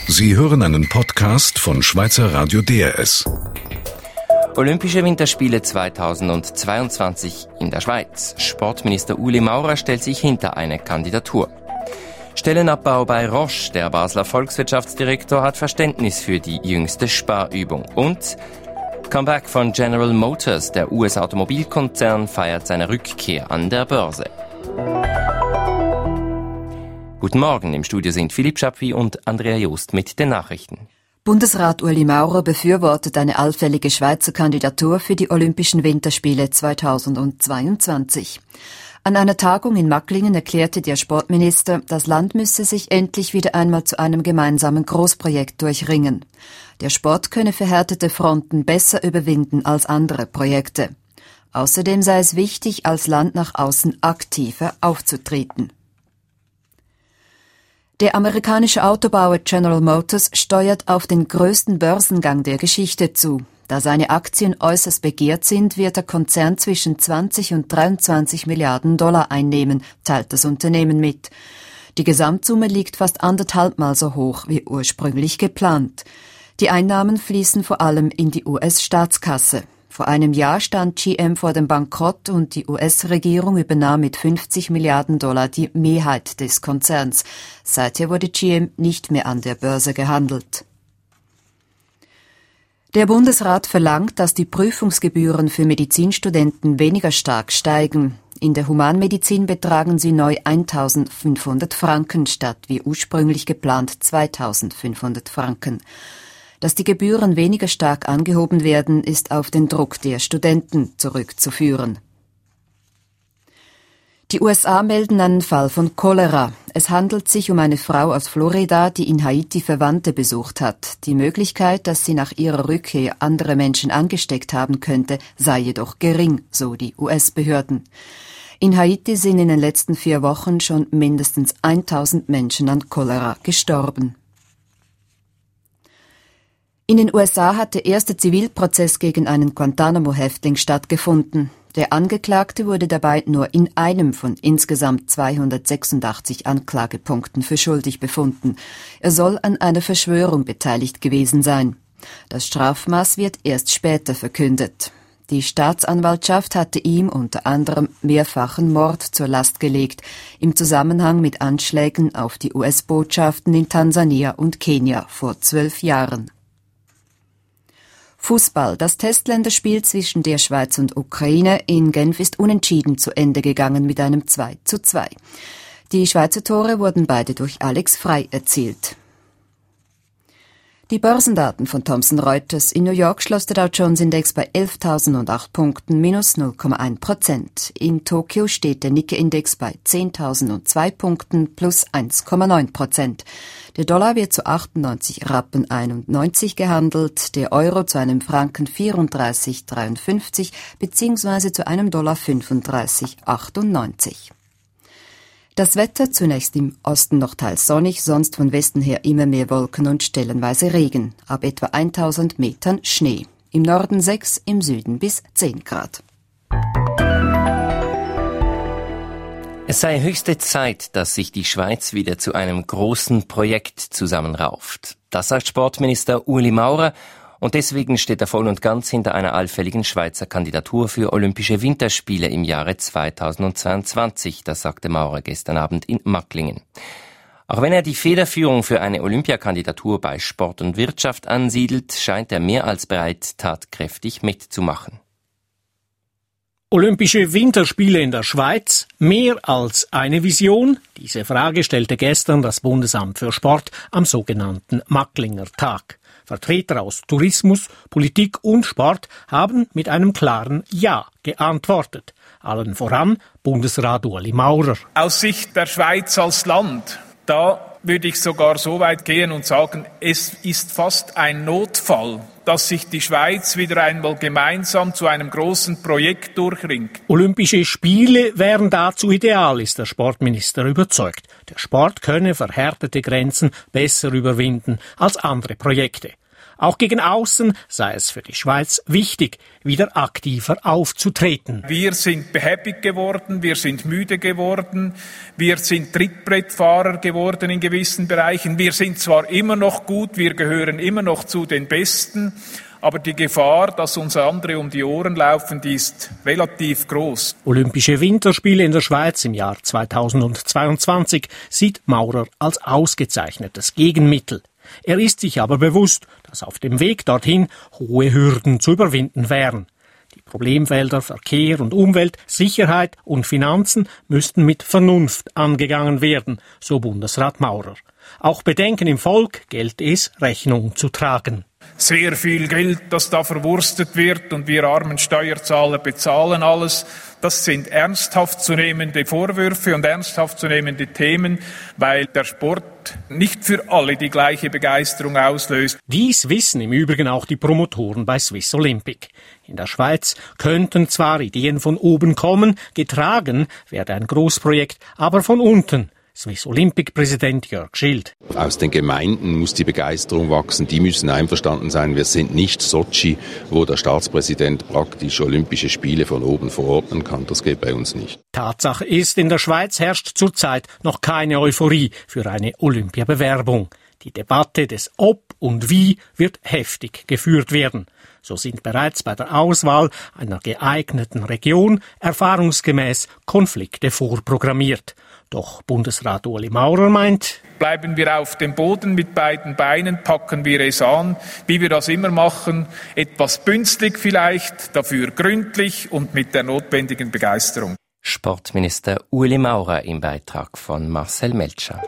Sie hören einen Podcast von Schweizer Radio DRS. Olympische Winterspiele 2022 in der Schweiz. Sportminister Ueli Maurer stellt sich hinter eine Kandidatur. Stellenabbau bei Roche. Der Basler Volkswirtschaftsdirektor hat Verständnis für die jüngste Sparübung. Und Comeback von General Motors. Der US-Automobilkonzern feiert seine Rückkehr an der Börse. Guten Morgen, im Studio sind Philipp Schappi und Andrea Jost mit den Nachrichten. Bundesrat Ueli Maurer befürwortet eine allfällige Schweizer Kandidatur für die Olympischen Winterspiele 2022. An einer Tagung in Macklingen erklärte der Sportminister, das Land müsse sich endlich wieder einmal zu einem gemeinsamen Großprojekt durchringen. Der Sport könne verhärtete Fronten besser überwinden als andere Projekte. Außerdem sei es wichtig, als Land nach außen aktiver aufzutreten. Der amerikanische Autobauer General Motors steuert auf den größten Börsengang der Geschichte zu. Da seine Aktien äußerst begehrt sind, wird der Konzern zwischen 20 und 23 Milliarden Dollar einnehmen, teilt das Unternehmen mit. Die Gesamtsumme liegt fast 1,5-mal so hoch wie ursprünglich geplant. Die Einnahmen fließen vor allem in die US-Staatskasse. Vor einem Jahr stand GM vor dem Bankrott und die US-Regierung übernahm mit 50 Milliarden Dollar die Mehrheit des Konzerns. Seither wurde GM nicht mehr an der Börse gehandelt. Der Bundesrat verlangt, dass die Prüfungsgebühren für Medizinstudenten weniger stark steigen. In der Humanmedizin betragen sie neu 1.500 Franken statt wie ursprünglich geplant 2.500 Franken. Dass die Gebühren weniger stark angehoben werden, ist auf den Druck der Studenten zurückzuführen. Die USA melden einen Fall von Cholera. Es handelt sich um eine Frau aus Florida, die in Haiti Verwandte besucht hat. Die Möglichkeit, dass sie nach ihrer Rückkehr andere Menschen angesteckt haben könnte, sei jedoch gering, so die US-Behörden. In Haiti sind in den letzten 4 Wochen schon mindestens 1.000 Menschen an Cholera gestorben. In den USA hat der erste Zivilprozess gegen einen Guantanamo-Häftling stattgefunden. Der Angeklagte wurde dabei nur in einem von insgesamt 286 Anklagepunkten für schuldig befunden. Er soll an einer Verschwörung beteiligt gewesen sein. Das Strafmaß wird erst später verkündet. Die Staatsanwaltschaft hatte ihm unter anderem mehrfachen Mord zur Last gelegt, im Zusammenhang mit Anschlägen auf die US-Botschaften in Tansania und Kenia vor 12 Jahren. Fußball. Das Testländerspiel zwischen der Schweiz und Ukraine in Genf ist unentschieden zu Ende gegangen mit einem 2:2. Die Schweizer Tore wurden beide durch Alex Frey erzielt. Die Börsendaten von Thomson Reuters. In New York schloss der Dow Jones Index bei 11.008 Punkten, minus 0,1%. In Tokio steht der Nikkei-Index bei 10.002 Punkten, plus 1,9%. Der Dollar wird zu 98 Rappen 91 gehandelt, der Euro zu einem Franken 34,53 bzw. zu einem Dollar 35,98. Das Wetter zunächst im Osten noch teils sonnig, sonst von Westen her immer mehr Wolken und stellenweise Regen. Ab etwa 1000 Metern Schnee. Im Norden 6, im Süden bis 10 Grad. Es sei höchste Zeit, dass sich die Schweiz wieder zu einem großen Projekt zusammenrauft. Das sagt Sportminister Ueli Maurer. Und deswegen steht er voll und ganz hinter einer allfälligen Schweizer Kandidatur für Olympische Winterspiele im Jahre 2022, das sagte Maurer gestern Abend in Macklingen. Auch wenn er die Federführung für eine Olympiakandidatur bei Sport und Wirtschaft ansiedelt, scheint er mehr als bereit, tatkräftig mitzumachen. Olympische Winterspiele in der Schweiz, mehr als eine Vision? Diese Frage stellte gestern das Bundesamt für Sport am sogenannten Macklinger Tag. Vertreter aus Tourismus, Politik und Sport haben mit einem klaren Ja geantwortet. Allen voran Bundesrat Ueli Maurer. Aus Sicht der Schweiz als Land, da würde ich sogar so weit gehen und sagen, es ist fast ein Notfall, dass sich die Schweiz wieder einmal gemeinsam zu einem großen Projekt durchringt. Olympische Spiele wären dazu ideal, ist der Sportminister überzeugt. Der Sport könne verhärtete Grenzen besser überwinden als andere Projekte. Auch gegen außen sei es für die Schweiz wichtig, wieder aktiver aufzutreten. Wir sind behäbig geworden, wir sind müde geworden, wir sind Trittbrettfahrer geworden in gewissen Bereichen. Wir sind zwar immer noch gut, wir gehören immer noch zu den Besten, aber die Gefahr, dass uns andere um die Ohren laufen, die ist relativ groß. Olympische Winterspiele in der Schweiz im Jahr 2022 sieht Maurer als ausgezeichnetes Gegenmittel. Er ist sich aber bewusst, dass auf dem Weg dorthin hohe Hürden zu überwinden wären. Die Problemfelder Verkehr und Umwelt, Sicherheit und Finanzen müssten mit Vernunft angegangen werden, so Bundesrat Maurer. Auch Bedenken im Volk gelte es, Rechnung zu tragen. Sehr viel Geld, das da verwurstet wird und wir armen Steuerzahler bezahlen alles. Das sind ernsthaft zu nehmende Vorwürfe und ernsthaft zu nehmende Themen, weil der Sport nicht für alle die gleiche Begeisterung auslöst. Dies wissen im Übrigen auch die Promotoren bei Swiss Olympic. In der Schweiz könnten zwar Ideen von oben kommen, getragen werde ein Großprojekt, aber von unten. Swiss Olympic-Präsident Jörg Schild. Aus den Gemeinden muss die Begeisterung wachsen. Die müssen einverstanden sein. Wir sind nicht Sotschi, wo der Staatspräsident praktisch Olympische Spiele von oben verordnen kann. Das geht bei uns nicht. Tatsache ist, in der Schweiz herrscht zurzeit noch keine Euphorie für eine Olympiabewerbung. Die Debatte des Ob und Wie wird heftig geführt werden. So sind bereits bei der Auswahl einer geeigneten Region erfahrungsgemäß Konflikte vorprogrammiert. Doch Bundesrat Ueli Maurer meint, bleiben wir auf dem Boden mit beiden Beinen, packen wir es an, wie wir das immer machen, etwas bünzlig vielleicht, dafür gründlich und mit der notwendigen Begeisterung. Sportminister Ueli Maurer im Beitrag von Marcel Melcher.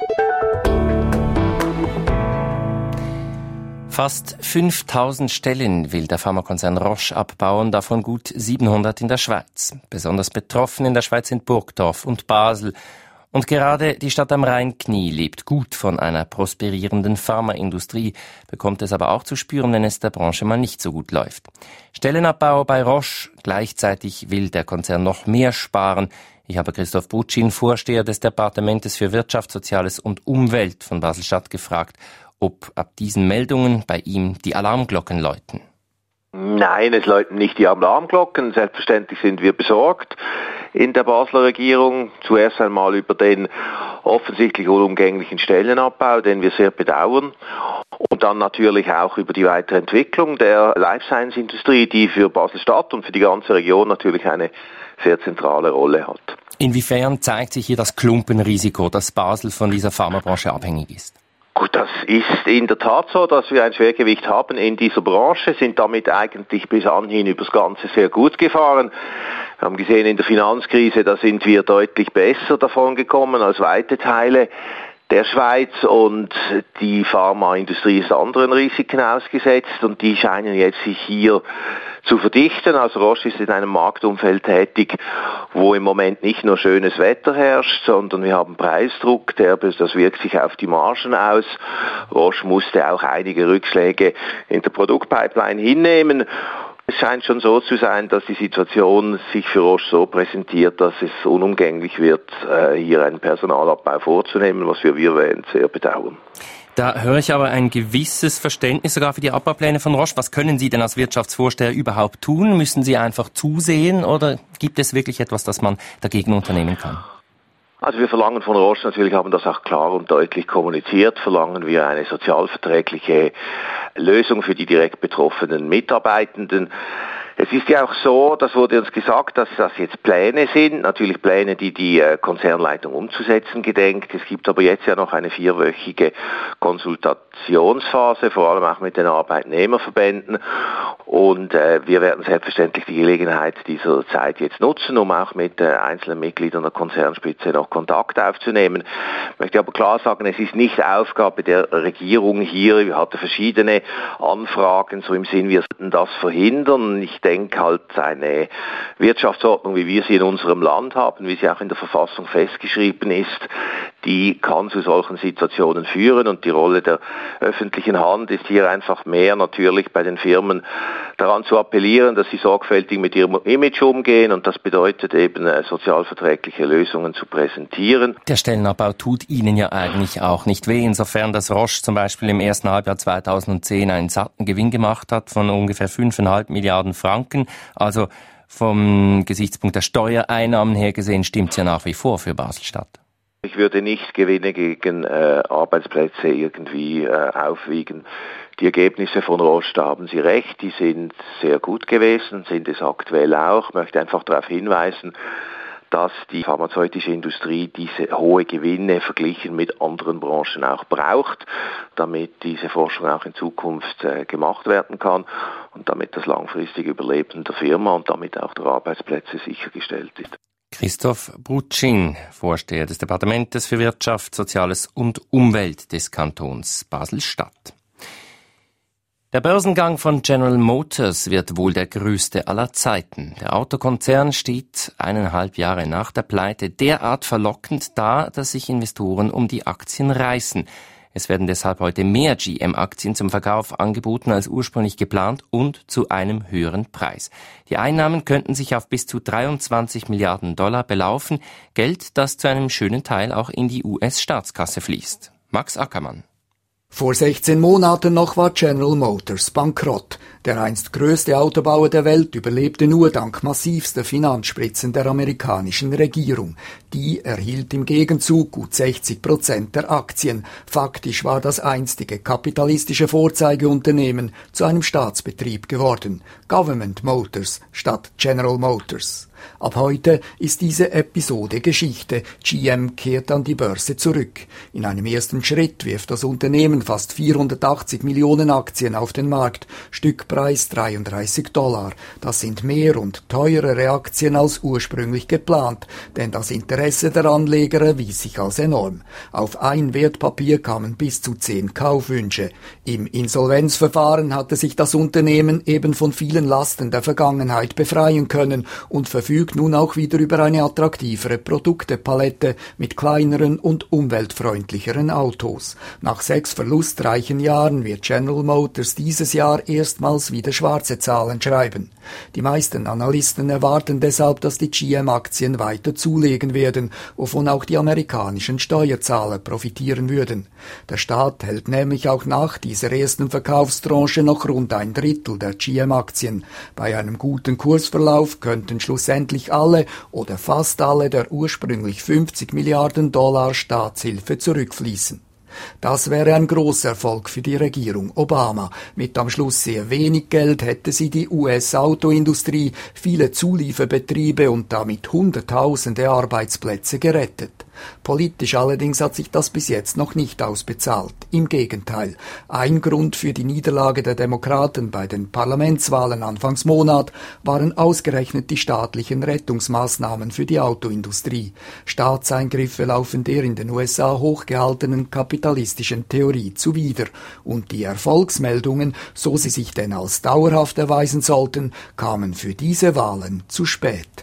Fast 5000 Stellen will der Pharmakonzern Roche abbauen, davon gut 700 in der Schweiz. Besonders betroffen in der Schweiz sind Burgdorf und Basel. Und gerade die Stadt am Rheinknie lebt gut von einer prosperierenden Pharmaindustrie, bekommt es aber auch zu spüren, wenn es der Branche mal nicht so gut läuft. Stellenabbau bei Roche, gleichzeitig will der Konzern noch mehr sparen. Ich habe Christoph Butschin, Vorsteher des Departementes für Wirtschaft, Soziales und Umwelt von Basel-Stadt, gefragt, ob ab diesen Meldungen bei ihm die Alarmglocken läuten. Nein, es läuten nicht die Alarmglocken. Selbstverständlich sind wir besorgt in der Basler Regierung. Zuerst einmal über den offensichtlich unumgänglichen Stellenabbau, den wir sehr bedauern. Und dann natürlich auch über die weitere Entwicklung der Life-Science-Industrie, die für Basel-Stadt und für die ganze Region natürlich eine sehr zentrale Rolle hat. Inwiefern zeigt sich hier das Klumpenrisiko, dass Basel von dieser Pharmabranche abhängig ist? Gut, das ist in der Tat so, dass wir ein Schwergewicht haben in dieser Branche, sind damit eigentlich bis anhin übers Ganze sehr gut gefahren. Wir haben gesehen, in der Finanzkrise, da sind wir deutlich besser davon gekommen als weite Teile der Schweiz, und die Pharmaindustrie ist anderen Risiken ausgesetzt und die scheinen jetzt sich hier zu verdichten. Also Roche ist in einem Marktumfeld tätig, wo im Moment nicht nur schönes Wetter herrscht, sondern wir haben Preisdruck, das wirkt sich auf die Margen aus. Roche musste auch einige Rückschläge in der Produktpipeline hinnehmen. Es scheint schon so zu sein, dass die Situation sich für Roche so präsentiert, dass es unumgänglich wird, hier einen Personalabbau vorzunehmen, was wir sehr bedauern. Da höre ich aber ein gewisses Verständnis sogar für die Abbaupläne von Roche. Was können Sie denn als Wirtschaftsvorsteher überhaupt tun? Müssen Sie einfach zusehen oder gibt es wirklich etwas, das man dagegen unternehmen kann? Also wir verlangen von Roche, natürlich haben das auch klar und deutlich kommuniziert, verlangen wir eine sozialverträgliche Lösung für die direkt betroffenen Mitarbeitenden. Es ist ja auch so, das wurde uns gesagt, dass das jetzt Pläne sind, natürlich Pläne, die die Konzernleitung umzusetzen gedenkt. Es gibt aber jetzt ja noch eine 4-wöchige Konsultationsphase, vor allem auch mit den Arbeitnehmerverbänden. Und wir werden selbstverständlich die Gelegenheit dieser Zeit jetzt nutzen, um auch mit einzelnen Mitgliedern der Konzernspitze noch Kontakt aufzunehmen. Ich möchte aber klar sagen, es ist nicht Aufgabe der Regierung hier. Wir hatten verschiedene Anfragen, so im Sinn, wir sollten das verhindern. Ich denke halt, eine Wirtschaftsordnung, wie wir sie in unserem Land haben, wie sie auch in der Verfassung festgeschrieben ist, die kann zu solchen Situationen führen und die Rolle der öffentlichen Hand ist hier einfach mehr natürlich bei den Firmen daran zu appellieren, dass sie sorgfältig mit ihrem Image umgehen und das bedeutet eben sozialverträgliche Lösungen zu präsentieren. Der Stellenabbau tut Ihnen ja eigentlich auch nicht weh, insofern dass Roche zum Beispiel im ersten Halbjahr 2010 einen satten Gewinn gemacht hat von ungefähr 5,5 Milliarden Franken. Also vom Gesichtspunkt der Steuereinnahmen her gesehen stimmt es ja nach wie vor für Basel-Stadt. Ich würde nicht Gewinne gegen Arbeitsplätze irgendwie aufwiegen. Die Ergebnisse von Roche, da haben Sie recht, die sind sehr gut gewesen, sind es aktuell auch. Ich möchte einfach darauf hinweisen, dass die pharmazeutische Industrie diese hohe Gewinne verglichen mit anderen Branchen auch braucht, damit diese Forschung auch in Zukunft gemacht werden kann und damit das langfristige Überleben der Firma und damit auch der Arbeitsplätze sichergestellt ist. Christoph Brutschin, Vorsteher des Departements für Wirtschaft, Soziales und Umwelt des Kantons Basel-Stadt. Der Börsengang von General Motors wird wohl der größte aller Zeiten. Der Autokonzern steht 1,5 Jahre nach der Pleite derart verlockend da, dass sich Investoren um die Aktien reißen. Es werden deshalb heute mehr GM-Aktien zum Verkauf angeboten als ursprünglich geplant und zu einem höheren Preis. Die Einnahmen könnten sich auf bis zu 23 Milliarden Dollar belaufen, Geld, das zu einem schönen Teil auch in die US-Staatskasse fließt. Max Ackermann. Vor 16 Monaten noch war General Motors bankrott. Der einst größte Autobauer der Welt überlebte nur dank massivster Finanzspritzen der amerikanischen Regierung. Die erhielt im Gegenzug gut 60% der Aktien. Faktisch war das einstige kapitalistische Vorzeigeunternehmen zu einem Staatsbetrieb geworden. Government Motors statt General Motors. Ab heute ist diese Episode Geschichte. GM kehrt an die Börse zurück. In einem ersten Schritt wirft das Unternehmen fast 480 Millionen Aktien auf den Markt. Stückpreis $33. Das sind mehr und teurere Aktien als ursprünglich geplant, denn das Interesse der Anleger erwies sich als enorm. Auf ein Wertpapier kamen bis zu 10 Kaufwünsche. Im Insolvenzverfahren hatte sich das Unternehmen eben von vielen Lasten der Vergangenheit befreien können und verfügt nun auch wieder über eine attraktivere Produktepalette mit kleineren und umweltfreundlicheren Autos. Nach 6 verlustreichen Jahren wird General Motors dieses Jahr erstmals wieder schwarze Zahlen schreiben. Die meisten Analysten erwarten deshalb, dass die GM-Aktien weiter zulegen werden, wovon auch die amerikanischen Steuerzahler profitieren würden. Der Staat hält nämlich auch nach dieser ersten Verkaufstranche noch rund 1/3 der GM-Aktien. Bei einem guten Kursverlauf könnten schlussendlich alle oder fast alle der ursprünglich 50 Milliarden Dollar Staatshilfe zurückfließen. Das wäre ein Großerfolg für die Regierung Obama. Mit am Schluss sehr wenig Geld hätte sie die US-Autoindustrie, viele Zulieferbetriebe und damit Hunderttausende Arbeitsplätze gerettet. Politisch allerdings hat sich das bis jetzt noch nicht ausbezahlt. Im Gegenteil. Ein Grund für die Niederlage der Demokraten bei den Parlamentswahlen Anfangs Monat waren ausgerechnet die staatlichen Rettungsmaßnahmen für die Autoindustrie. Staatseingriffe laufen der in den USA hochgehaltenen kapitalistischen Theorie zuwider. Und die Erfolgsmeldungen, so sie sich denn als dauerhaft erweisen sollten, kamen für diese Wahlen zu spät.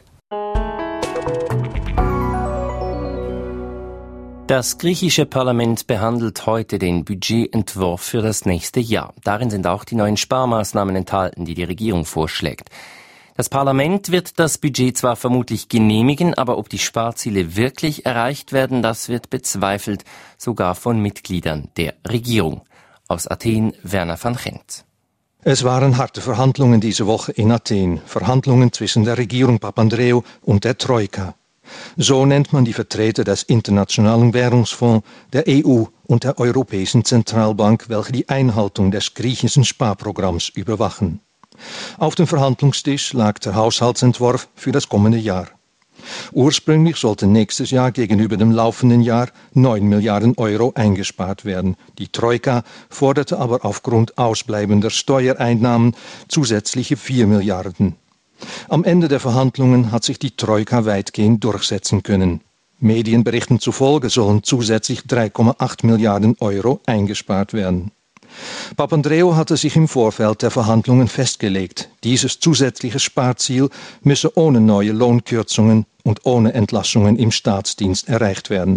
Das griechische Parlament behandelt heute den Budgetentwurf für das nächste Jahr. Darin sind auch die neuen Sparmaßnahmen enthalten, die die Regierung vorschlägt. Das Parlament wird das Budget zwar vermutlich genehmigen, aber ob die Sparziele wirklich erreicht werden, das wird bezweifelt, sogar von Mitgliedern der Regierung. Aus Athen, Werner van Gent. Es waren harte Verhandlungen diese Woche in Athen. Verhandlungen zwischen der Regierung Papandreou und der Troika. So nennt man die Vertreter des Internationalen Währungsfonds, der EU und der Europäischen Zentralbank, welche die Einhaltung des griechischen Sparprogramms überwachen. Auf dem Verhandlungstisch lag der Haushaltsentwurf für das kommende Jahr. Ursprünglich sollten nächstes Jahr gegenüber dem laufenden Jahr 9 Milliarden Euro eingespart werden. Die Troika forderte aber aufgrund ausbleibender Steuereinnahmen zusätzliche 4 Milliarden. Am Ende der Verhandlungen hat sich die Troika weitgehend durchsetzen können. Medienberichten zufolge sollen zusätzlich 3,8 Milliarden Euro eingespart werden. Papandreou hatte sich im Vorfeld der Verhandlungen festgelegt, dieses zusätzliche Sparziel müsse ohne neue Lohnkürzungen und ohne Entlassungen im Staatsdienst erreicht werden.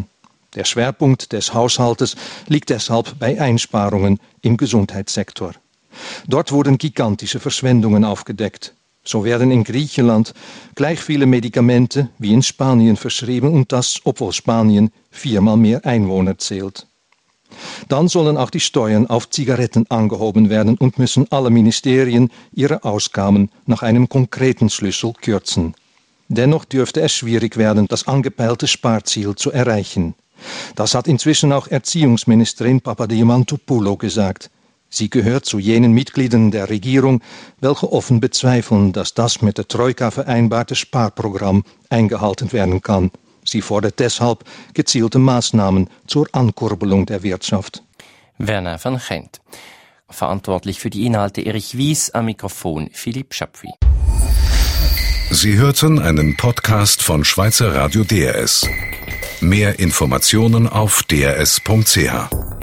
Der Schwerpunkt des Haushaltes liegt deshalb bei Einsparungen im Gesundheitssektor. Dort wurden gigantische Verschwendungen aufgedeckt. So werden in Griechenland gleich viele Medikamente wie in Spanien verschrieben und das, obwohl Spanien 4-mal mehr Einwohner zählt. Dann sollen auch die Steuern auf Zigaretten angehoben werden und müssen alle Ministerien ihre Ausgaben nach einem konkreten Schlüssel kürzen. Dennoch dürfte es schwierig werden, das angepeilte Sparziel zu erreichen. Das hat inzwischen auch Erziehungsministerin Papadimantoupoulou gesagt. Sie gehört zu jenen Mitgliedern der Regierung, welche offen bezweifeln, dass das mit der Troika vereinbarte Sparprogramm eingehalten werden kann. Sie fordert deshalb gezielte Maßnahmen zur Ankurbelung der Wirtschaft. Werner van Gent. Verantwortlich für die Inhalte Erich Wies, am Mikrofon Philipp Schapwy. Sie hörten einen Podcast von Schweizer Radio DRS. Mehr Informationen auf drs.ch.